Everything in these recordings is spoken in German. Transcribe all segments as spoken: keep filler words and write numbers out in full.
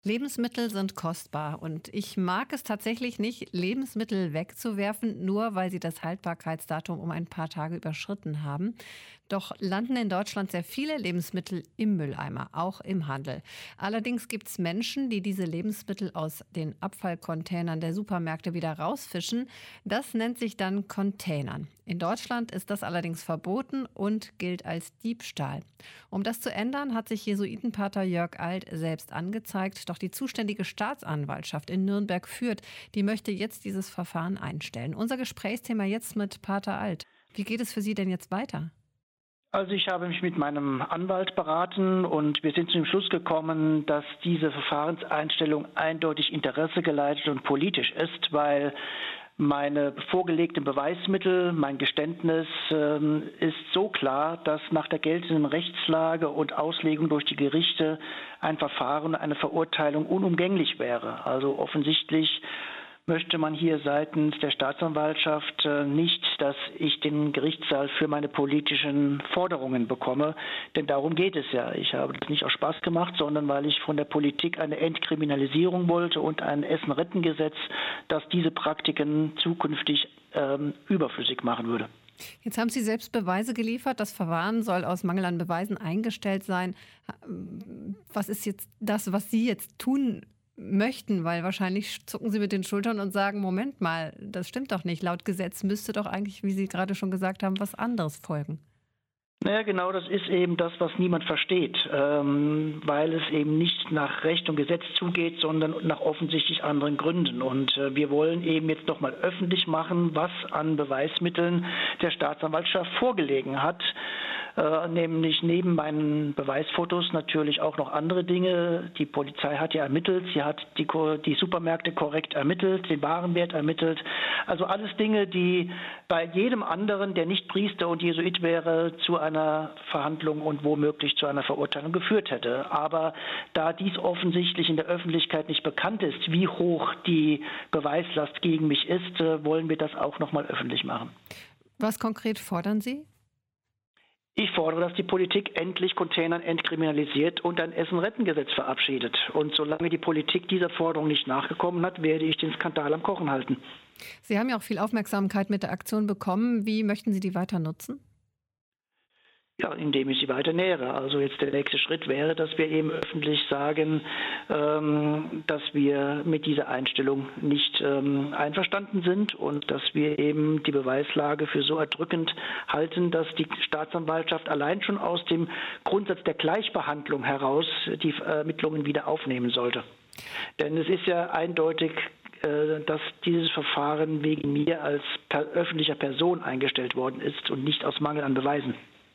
Lebensmittel sind kostbar und ich mag es tatsächlich nicht, Lebensmittel wegzuwerfen, nur weil sie das Haltbarkeitsdatum um ein paar Tage überschritten haben. Doch landen in Deutschland sehr viele Lebensmittel im Mülleimer, auch im Handel. Allerdings gibt es Menschen, die diese Lebensmittel aus den Abfallcontainern der Supermärkte wieder rausfischen. Das nennt sich dann Containern. In Deutschland ist das allerdings verboten und gilt als Diebstahl. Um das zu ändern, hat sich Jesuitenpater Jörg Alt selbst angezeigt. Doch die zuständige Staatsanwaltschaft in Nürnberg Fürth, die möchte jetzt dieses Verfahren einstellen. Unser Gesprächsthema jetzt mit Pater Alt. Wie geht es für Sie denn jetzt weiter? Also ich habe mich mit meinem Anwalt beraten und wir sind zu dem Schluss gekommen, dass diese Verfahrenseinstellung eindeutig interessegeleitet und politisch ist, weil meine vorgelegten Beweismittel, mein Geständnis ähm, ist so klar, dass nach der geltenden Rechtslage und Auslegung durch die Gerichte ein Verfahren, eine Verurteilung unumgänglich wäre. Also offensichtlich möchte man hier seitens der Staatsanwaltschaft äh, nicht, dass ich den Gerichtssaal für meine politischen Forderungen bekomme. Denn darum geht es ja. Ich habe das nicht aus Spaß gemacht, sondern weil ich von der Politik eine Entkriminalisierung wollte und ein Essen-Retten-Gesetz, das diese Praktiken zukünftig ähm, überflüssig machen würde. Jetzt haben Sie selbst Beweise geliefert. Das Verfahren soll aus Mangel an Beweisen eingestellt sein. Was ist jetzt das, was Sie jetzt tun möchten? Weil wahrscheinlich zucken Sie mit den Schultern und sagen, Moment mal, das stimmt doch nicht. Laut Gesetz müsste doch eigentlich, wie Sie gerade schon gesagt haben, was anderes folgen. Naja, genau, das ist eben das, was niemand versteht, ähm, weil es eben nicht nach Recht und Gesetz zugeht, sondern nach offensichtlich anderen Gründen. Und äh, wir wollen eben jetzt nochmal öffentlich machen, was an Beweismitteln der Staatsanwaltschaft vorgelegen hat. Äh, nämlich neben meinen Beweisfotos natürlich auch noch andere Dinge. Die Polizei hat ja ermittelt, sie hat die, die Supermärkte korrekt ermittelt, den Warenwert ermittelt. Also alles Dinge, die bei jedem anderen, der nicht Priester und Jesuit wäre, zu einer Verhandlung und womöglich zu einer Verurteilung geführt hätte. Aber da dies offensichtlich in der Öffentlichkeit nicht bekannt ist, wie hoch die Beweislast gegen mich ist, äh, wollen wir das auch nochmal öffentlich machen. Was konkret fordern Sie? Ich fordere, dass die Politik endlich Containern entkriminalisiert und ein Essen-Retten-Gesetz verabschiedet. Und solange die Politik dieser Forderung nicht nachgekommen hat, werde ich den Skandal am Kochen halten. Sie haben ja auch viel Aufmerksamkeit mit der Aktion bekommen. Wie möchten Sie die weiter nutzen? Ja, indem ich sie weiter nähere. Also jetzt der nächste Schritt wäre, dass wir eben öffentlich sagen, ähm, dass wir mit dieser Einstellung nicht ähm, einverstanden sind und dass wir eben die Beweislage für so erdrückend halten, dass die Staatsanwaltschaft allein schon aus dem Grundsatz der Gleichbehandlung heraus die Ermittlungen wieder aufnehmen sollte. Denn es ist ja eindeutig, dass dieses Verfahren wegen mir als per- öffentlicher Person eingestellt worden ist und nicht aus Mangel an Beweisen.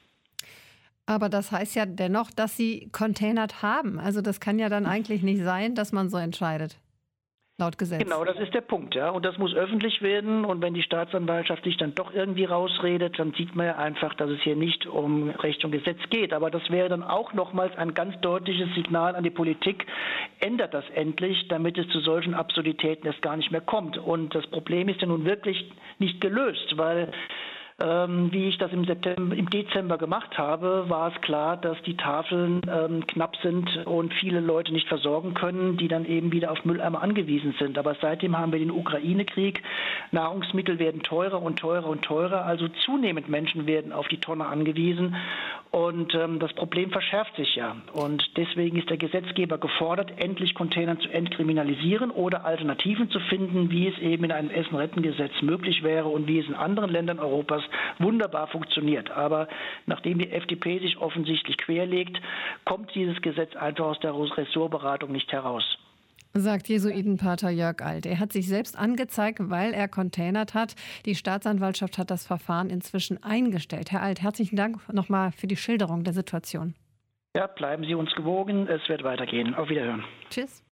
Aber das heißt ja dennoch, dass Sie containert haben. Also das kann ja dann eigentlich nicht sein, dass man so entscheidet, laut Gesetz. Genau, das ist der Punkt, ja. Und das muss öffentlich werden. Und wenn die Staatsanwaltschaft sich dann doch irgendwie rausredet, dann sieht man ja einfach, dass es hier nicht um Recht und Gesetz geht. Aber das wäre dann auch nochmals ein ganz deutliches Signal an die Politik. Ändert das endlich, damit es zu solchen Absurditäten erst gar nicht mehr kommt. Und das Problem ist ja nun wirklich nicht gelöst, weil Ähm, wie ich das im, September, im Dezember gemacht habe, war es klar, dass die Tafeln ähm, knapp sind und viele Leute nicht versorgen können, die dann eben wieder auf Mülleimer angewiesen sind. Aber seitdem haben wir den Ukraine-Krieg. Nahrungsmittel werden teurer und teurer und teurer. Also zunehmend Menschen werden auf die Tonne angewiesen. Und ähm, das Problem verschärft sich ja. Und deswegen ist der Gesetzgeber gefordert, endlich Container zu entkriminalisieren oder Alternativen zu finden, wie es eben in einem Essen-Retten-Gesetz möglich wäre und wie es in anderen Ländern Europas wunderbar funktioniert. Aber nachdem die F D P sich offensichtlich querlegt, kommt dieses Gesetz einfach aus der Ressortberatung nicht heraus. Sagt Jesuitenpater Jörg Alt. Er hat sich selbst angezeigt, weil er containert hat. Die Staatsanwaltschaft hat das Verfahren inzwischen eingestellt. Herr Alt, herzlichen Dank nochmal für die Schilderung der Situation. Ja, bleiben Sie uns gewogen. Es wird weitergehen. Auf Wiederhören. Tschüss.